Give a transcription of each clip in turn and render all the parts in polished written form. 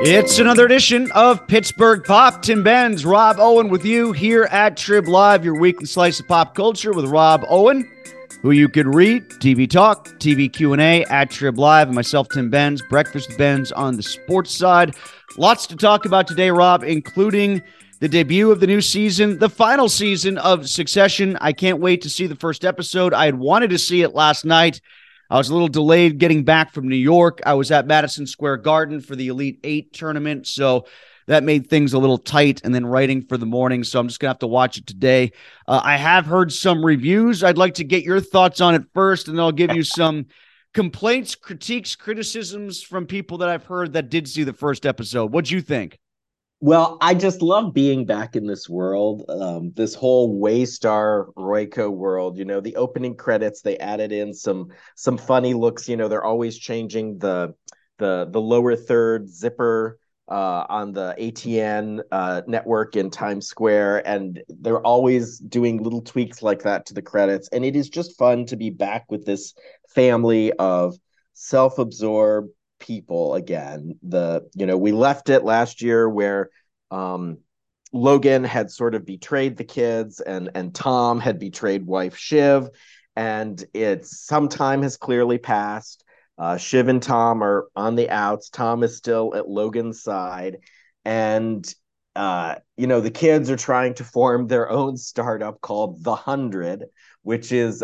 It's another edition of Pittsburgh Pop. Tim Benz, Rob Owen with you here at Trib Live, your weekly slice of pop culture with Rob Owen, who you can read, TV Talk, TV Q&A at Trib Live, and myself, Tim Benz, Breakfast with Benz on the sports side. Lots to talk about today, Rob, including the debut of the new season, the final season of Succession. I can't wait to see the first episode. I had wanted to see it last night. I was a little delayed getting back from New York. I was at Madison Square Garden for the Elite Eight tournament, so that made things a little tight, and then writing for the morning, so I'm just going to have to watch it today. I have heard some reviews. I'd like to get your thoughts on it first, and then I'll give you some complaints, critiques, criticisms from people that I've heard that did see the first episode. What'd you think? Well, I just love being back in this world, this whole Waystar Royco world. You know, the opening credits, they added in some funny looks. You know, they're always changing the lower third zipper on the ATN network in Times Square, and they're always doing little tweaks like that to the credits. And it is just fun to be back with this family of self-absorbed people again. We left it last year where Logan had sort of betrayed the kids, and Tom had betrayed wife Shiv, and some time has clearly passed. Shiv and Tom are on the outs. Tom is still at Logan's side, and the kids are trying to form their own startup called The 100, which is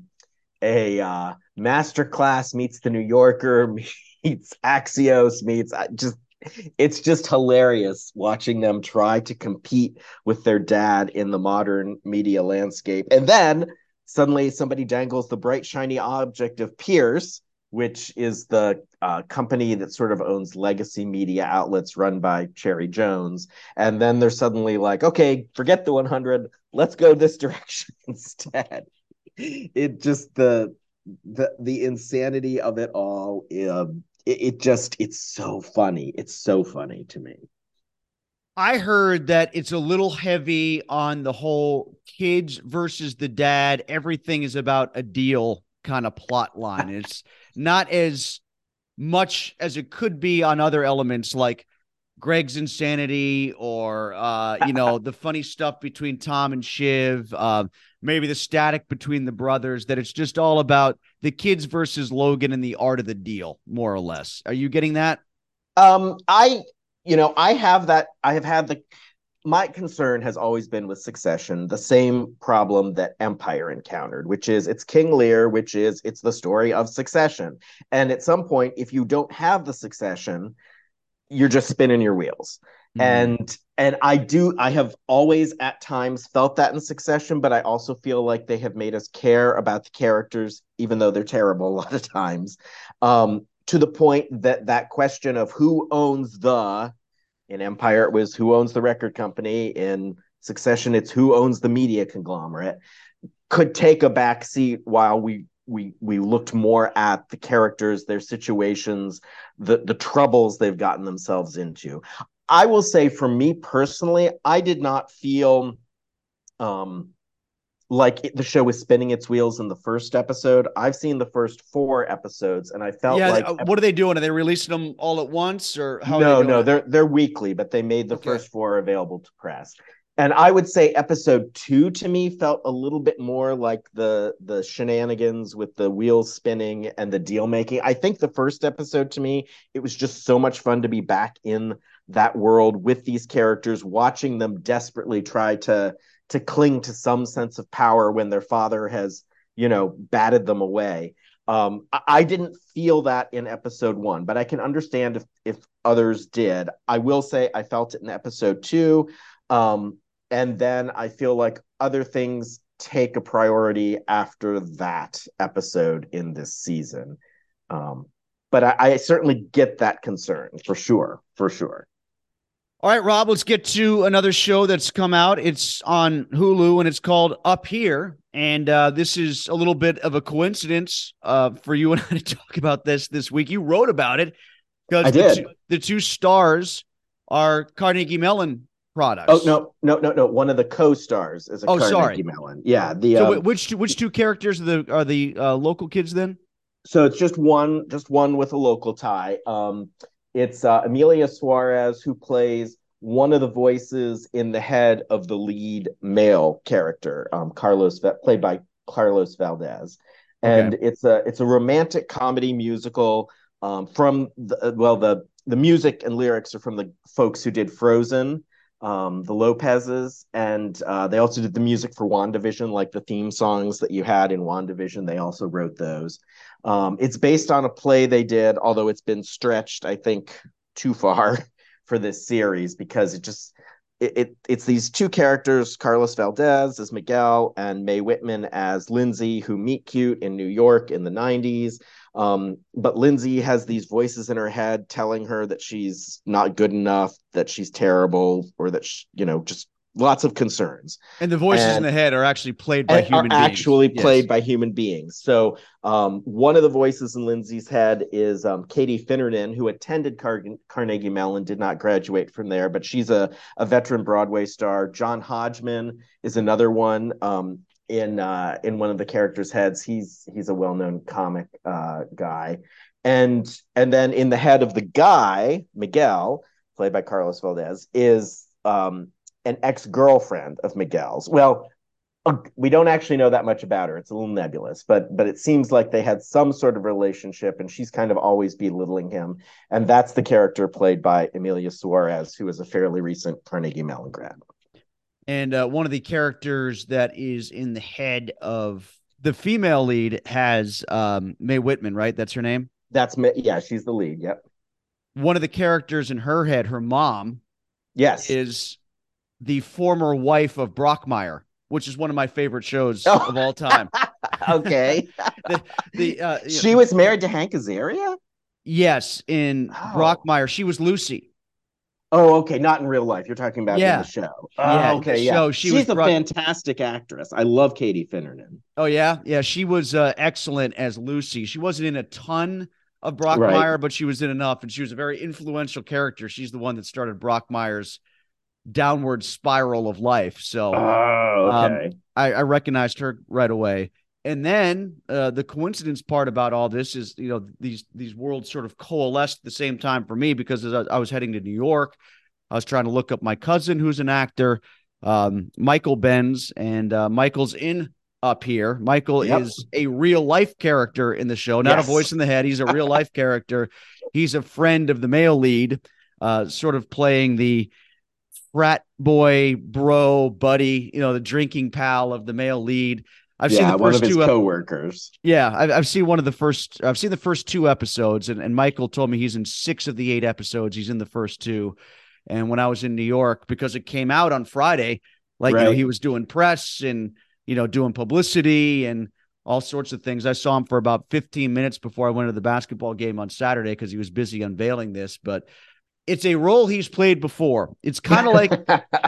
a Masterclass meets The New Yorker meets Axios meets it's just hilarious watching them try to compete with their dad in the modern media landscape. And then suddenly somebody dangles the bright shiny object of Pierce, which is the company that sort of owns legacy media outlets run by Cherry Jones. And then they're suddenly like, okay, forget the 100, let's go this direction instead. It just the insanity of it all. It's so funny. It's so funny to me. I heard that it's a little heavy on the whole kids versus the dad. Everything is about a deal kind of plot line. It's not as much as it could be on other elements like Greg's insanity or, the funny stuff between Tom and Shiv, maybe the static between the brothers, that it's just all about the kids versus Logan and the art of the deal, more or less. Are you getting that? I have that. I have had my concern has always been with Succession, the same problem that Empire encountered, which is it's King Lear, it's the story of succession. And at some point, if you don't have the succession, you're just spinning your wheels. Mm-hmm. And I have always at times felt that in Succession, but I also feel like they have made us care about the characters, even though they're terrible a lot of times, to the point that question of who owns in Empire, it was who owns the record company. In Succession, it's who owns the media conglomerate, could take a back seat while we looked more at the characters, their situations, the troubles they've gotten themselves into. I will say, for me personally, I did not feel like the show was spinning its wheels in the first episode. I've seen the first 4 episodes, and I felt like what are they doing? Are they releasing them all at once, or how? No, they're weekly, but they made the first 4 available to press. And I would say episode 2 to me felt a little bit more like the shenanigans with the wheels spinning and the deal making. I think the first episode to me, it was just so much fun to be back in that world with these characters, watching them desperately try to cling to some sense of power when their father has, batted them away. I didn't feel that in episode 1, but I can understand if others did. I will say I felt it in episode 2. And then I feel like other things take a priority after that episode in this season. But I certainly get that concern for sure. All right, Rob, let's get to another show that's come out. It's on Hulu, and it's called Up Here. And this is a little bit of a coincidence for you and I to talk about this week. You wrote about it because the two stars are Carnegie Mellon products. Oh, no. One of the co-stars is Carnegie Mellon. Yeah. So which two characters are the local kids then? So it's just one with a local tie. It's Emilia Suarez who plays one of the voices in the head of the lead male character, played by Carlos Valdez, Okay. and it's a romantic comedy musical from the music and lyrics are from the folks who did Frozen, the Lopez's, and they also did the music for WandaVision, like the theme songs that you had in WandaVision. They also wrote those. It's based on a play they did, although it's been stretched, I think, too far for this series because it's these two characters, Carlos Valdez as Miguel and Mae Whitman as Lindsay, who meet cute in New York in the 90s. But Lindsay has these voices in her head telling her that she's not good enough, that she's terrible, or that just lots of concerns. And the voices in And the head are actually played by and are human beings. actually Yes. played by human beings. So one of the voices in Lindsay's head is Katie Finnerton, who attended Carnegie Mellon, did not graduate from there, but she's a veteran Broadway star. John Hodgman is another one in one of the characters' heads. He's a well-known comic guy. And then in the head of the guy, Miguel, played by Carlos Valdez, is an ex-girlfriend of Miguel's. Well, we don't actually know that much about her. It's a little nebulous, but it seems like they had some sort of relationship, and she's kind of always belittling him. And that's the character played by Emilia Suarez, who is a fairly recent Carnegie Mellon grad. And one of the characters that is in the head of the female lead has Mae Whitman, right? That's her name? Yeah, she's the lead. Yep. One of the characters in her head, her mom, Yes. is the former wife of Brockmire, which is one of my favorite shows Oh. of all time. Okay. She was married to Hank Azaria? Yes, in Brockmire. She was Lucy. Oh, okay. Not in real life. You're talking about in the show. Yeah, okay. Yeah. Show, she's a fantastic actress. I love Katie Finnerton. Oh, yeah. Yeah. She was excellent as Lucy. She wasn't in a ton of Brockmire, but she was in enough. And she was a very influential character. She's the one that started Brockmire's downward spiral of life. So okay. I recognized her right away. And then the coincidence part about all this is, these worlds sort of coalesced at the same time for me because as I was heading to New York, I was trying to look up my cousin, who's an actor, Michael Benz, and Michael's in Up Here. Michael is a real life character in the show, not a voice in the head. He's a real life character. He's a friend of the male lead, sort of playing the frat boy, bro, buddy, the drinking pal of the male lead. I've seen the first one of his coworkers. Yeah, I've seen I've seen the first 2 episodes, and Michael told me he's in 6 of the 8 episodes. He's in the first 2. And when I was in New York, because it came out on Friday, he was doing press and, doing publicity and all sorts of things. I saw him for about 15 minutes before I went to the basketball game on Saturday because he was busy unveiling this. But it's a role he's played before. It's kind of like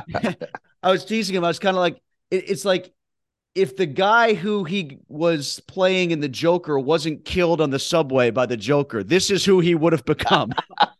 I was teasing him. I was kind of like, it's like if the guy who he was playing in the Joker wasn't killed on the subway by the Joker, this is who he would have become.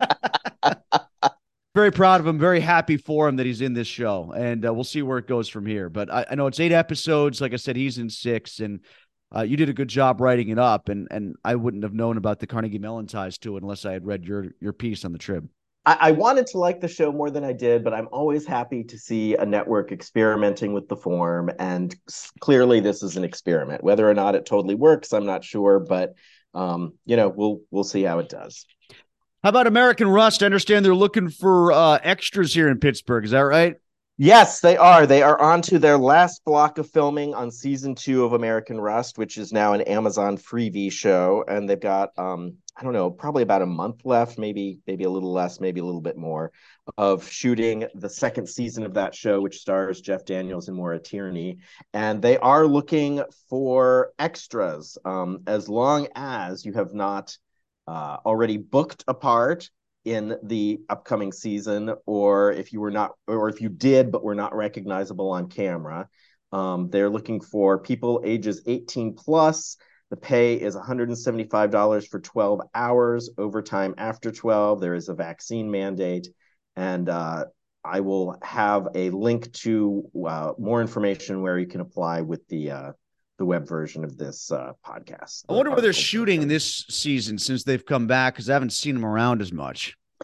Very proud of him. Very happy for him that he's in this show. And we'll see where it goes from here. But I know it's 8 episodes. Like I said, he's in 6. And you did a good job writing it up. And I wouldn't have known about the Carnegie Mellon ties to it unless I had read your piece on the Trib. I wanted to like the show more than I did, but I'm always happy to see a network experimenting with the form. And clearly this is an experiment. Whether or not it totally works, I'm not sure. But, we'll see how it does. How about American Rust? I understand they're looking for extras here in Pittsburgh. Is that right? Yes, they are. They are on to their last block of filming on season 2 of American Rust, which is now an Amazon Freevee show. And they've got, I don't know, probably about a month left, maybe a little less, maybe a little bit more, of shooting the second season of that show, which stars Jeff Daniels and Maura Tierney. And they are looking for extras, as long as you have not already booked a part in the upcoming season, or if you did but were not recognizable on camera. They're looking for people ages 18 plus. The pay is $175 for 12 hours, overtime after 12. There is a vaccine mandate, and I will have a link to more information where you can apply with the web version of this podcast. I wonder where they're shooting this season since they've come back, because I haven't seen them around as much.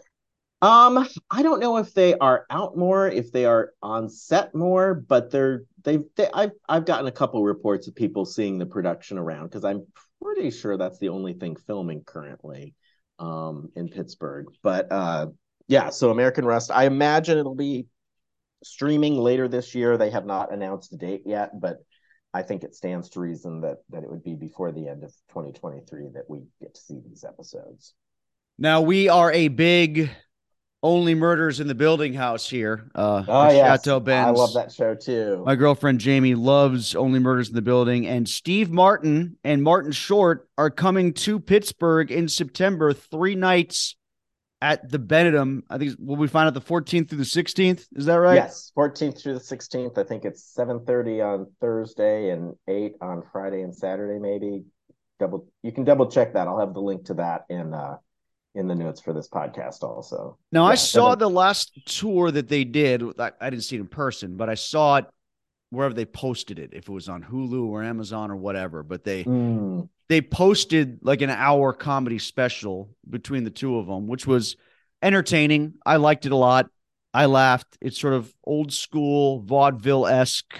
I don't know if they are out more, if they are on set more, but I've gotten a couple reports of people seeing the production around because I'm pretty sure that's the only thing filming currently in Pittsburgh. But yeah, so American Rust, I imagine it'll be streaming later this year. They have not announced the date yet, but I think it stands to reason that it would be before the end of 2023 that we get to see these episodes. Now, we are a big Only Murders in the Building house here Oh at yes, Chateau I love Benz. that show too. My girlfriend Jamie loves Only Murders in the Building, and Steve Martin and Martin Short are coming to Pittsburgh in September, 3 nights at the Benedum. I think will we find out the 14th through the 16th? Is that right? Yes, 14th through the 16th. I think it's 7:30 on Thursday and 8 on Friday and Saturday, maybe. You can double check that. I'll have the link to that in the notes for this podcast also. Now, I Yeah, saw the last tour that they did. I didn't see it in person, but I saw it wherever they posted it, if it was on Hulu or Amazon or whatever. But they posted like an hour comedy special between the two of them, which was entertaining. I liked it a lot. I laughed. It's sort of old school vaudeville-esque,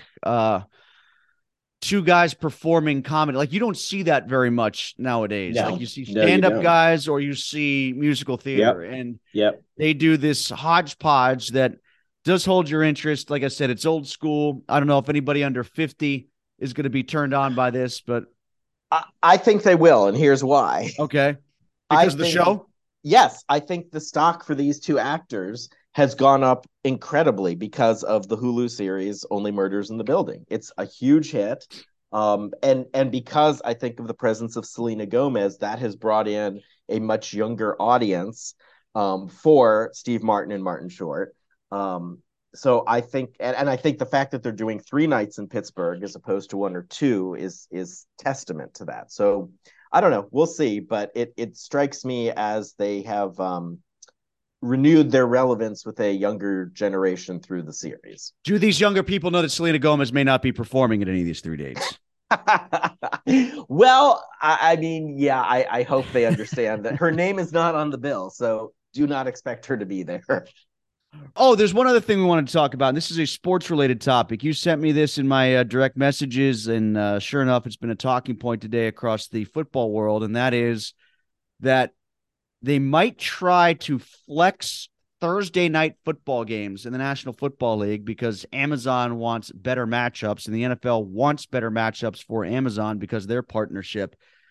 two guys performing comedy. Like you don't see that very much nowadays. No, like you see no, you stand-up don't. guys or you see musical theater. Yep. And Yep. they do this hodgepodge that does hold your interest. Like I said, it's old school. I don't know if anybody under 50 is going to be turned on by this, but I think they will, and here's why. okay. Because of the show? Yes, I think the stock for these two actors has gone up incredibly because of the Hulu series Only Murders in the Building. It's a huge hit. And because I think of the presence of Selena Gomez, that has brought in a much younger audience for Steve Martin and Martin Short. So I think, and I think the fact that they're doing 3 nights in Pittsburgh as opposed to 1 or 2 is testament to that. So I don't know, we'll see, but it strikes me as they have renewed their relevance with a younger generation through the series. Do these younger people know that Selena Gomez may not be performing at any of these 3 dates? Well, I mean, yeah, I hope they understand that her name is not on the bill, so do not expect her to be there. Oh, there's one other thing we wanted to talk about. And this is a sports related topic. You sent me this in my direct messages, and sure enough, it's been a talking point today across the football world. And that is that they might try to flex Thursday night football games in the National Football League because Amazon wants better matchups and the NFL wants better matchups for Amazon because of their partnership.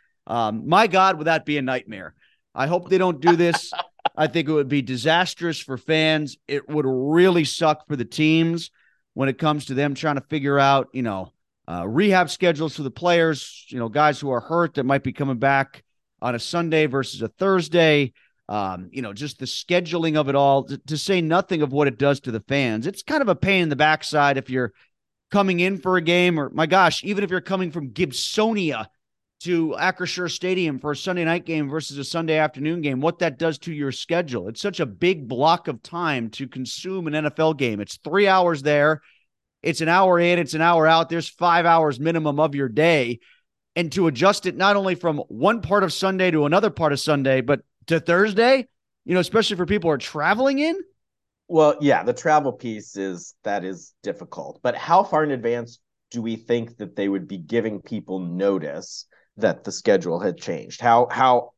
My God, would that be a nightmare? I hope they don't do this. I think it would be disastrous for fans. It would really suck for the teams when it comes to them trying to figure out, rehab schedules for the players, guys who are hurt that might be coming back on a Sunday versus a Thursday. Just the scheduling of it all, to say nothing of what it does to the fans. It's kind of a pain in the backside if you're coming in for a game, or my gosh, even if you're coming from Gibsonia to Acrisure Stadium for a Sunday night game versus a Sunday afternoon game, what that does to your schedule. It's such a big block of time to consume an NFL game. It's 3 hours there. It's an hour in, it's an hour out. There's 5 hours minimum of your day. And to adjust it not only from one part of Sunday to another part of Sunday, but to Thursday, especially for people who are traveling in. Well, yeah, the travel piece is difficult. But how far in advance do we think that they would be giving people notice that the schedule had changed? How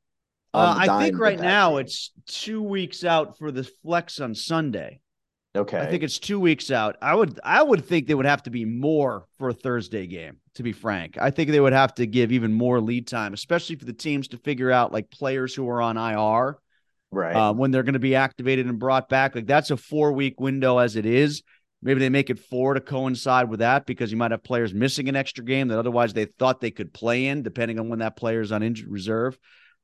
I think right now it's 2 weeks out for the flex on Sunday. Okay. I think it's 2 weeks out. I would think they would have to be more for a Thursday game, to be frank. I think they would have to give even more lead time, especially for the teams to figure out like players who are on IR, right? When they're going to be activated and brought back. Like that's a 4-week window as it is. Maybe they make it 4 to coincide with that because you might have players missing an extra game that otherwise they thought they could play in, depending on when that player is on injured reserve.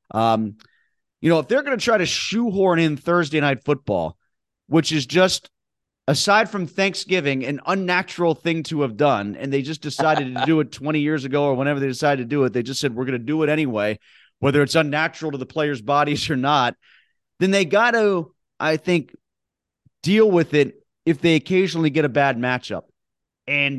If they're going to try to shoehorn in Thursday night football, which is just, aside from Thanksgiving, an unnatural thing to have done, and they just decided to do it 20 years ago or whenever they decided to do it, they just said, we're going to do it anyway, whether it's unnatural to the players' bodies or not, then they got to, I think, deal with it if they occasionally get a bad matchup. And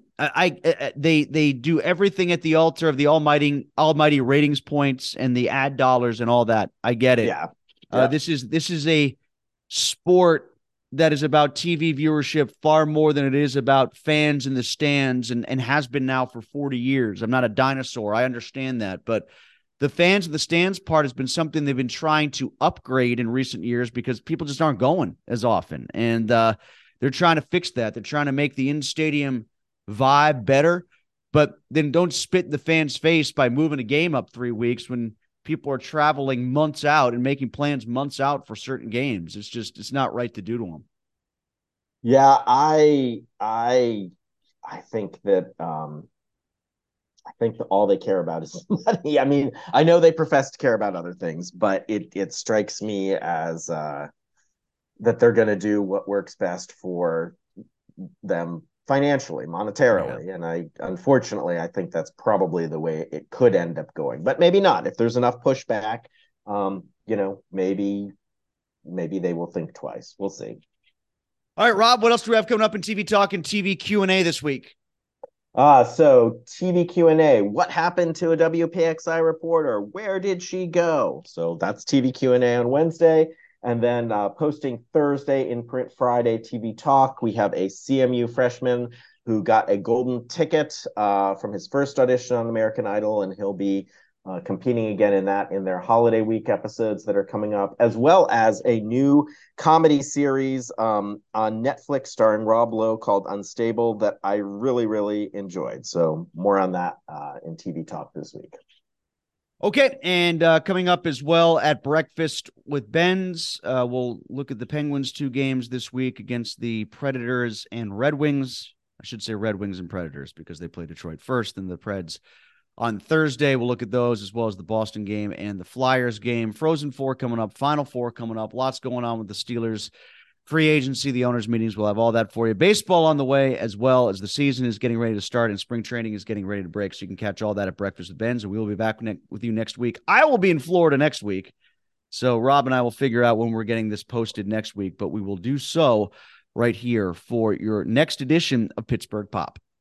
they do everything at the altar of the almighty ratings points and the ad dollars and all that. I get it. Yeah. This is a sport that is about TV viewership far more than it is about fans in the stands, and has been now for 40 years. I'm not a dinosaur. I understand that. But the fans in the stands part has been something they've been trying to upgrade in recent years because people just aren't going as often. And they're trying to fix that. They're trying to make the in-stadium vibe better, but then don't spit in the fans' face by moving a game up 3 weeks when people are traveling months out and making plans months out for certain games. It's not right to do to them. Yeah, I think that I think that all they care about is money. I mean, I know they profess to care about other things, but it strikes me as that they're going to do what works best for them financially, Yeah. monetarily. And unfortunately, I think that's probably the way it could end up going, but maybe not. If there's enough pushback, maybe they will think twice. We'll see. All right, Rob, what else do we have coming up in TV Talk and TV Q&A this week? So TV Q&A, what happened to a WPXI reporter? Where did she go? So that's TV Q&A on Wednesday. And then posting Thursday in print Friday, TV Talk, we have a CMU freshman who got a golden ticket from his first audition on American Idol, and he'll be competing again in their holiday week episodes that are coming up, as well as a new comedy series on Netflix starring Rob Lowe called Unstable that I really, really enjoyed. So more on that in TV Talk this week. Okay, and coming up as well at Breakfast with Benz, we'll look at the Penguins' 2 games this week against the Predators and Red Wings. I should say Red Wings and Predators because they play Detroit first, and the Preds on Thursday. We'll look at those as well as the Boston game and the Flyers game. Frozen Four coming up, Final Four coming up. Lots going on with the Steelers. Free agency, the owners' meetings. We'll have all that for you. Baseball on the way as well as the season is getting ready to start and spring training is getting ready to break. So you can catch all that at Breakfast with Benz, and we will be back with you next week. I will be in Florida next week. So Rob and I will figure out when we're getting this posted next week, but we will do so right here for your next edition of Pittsburgh Pop.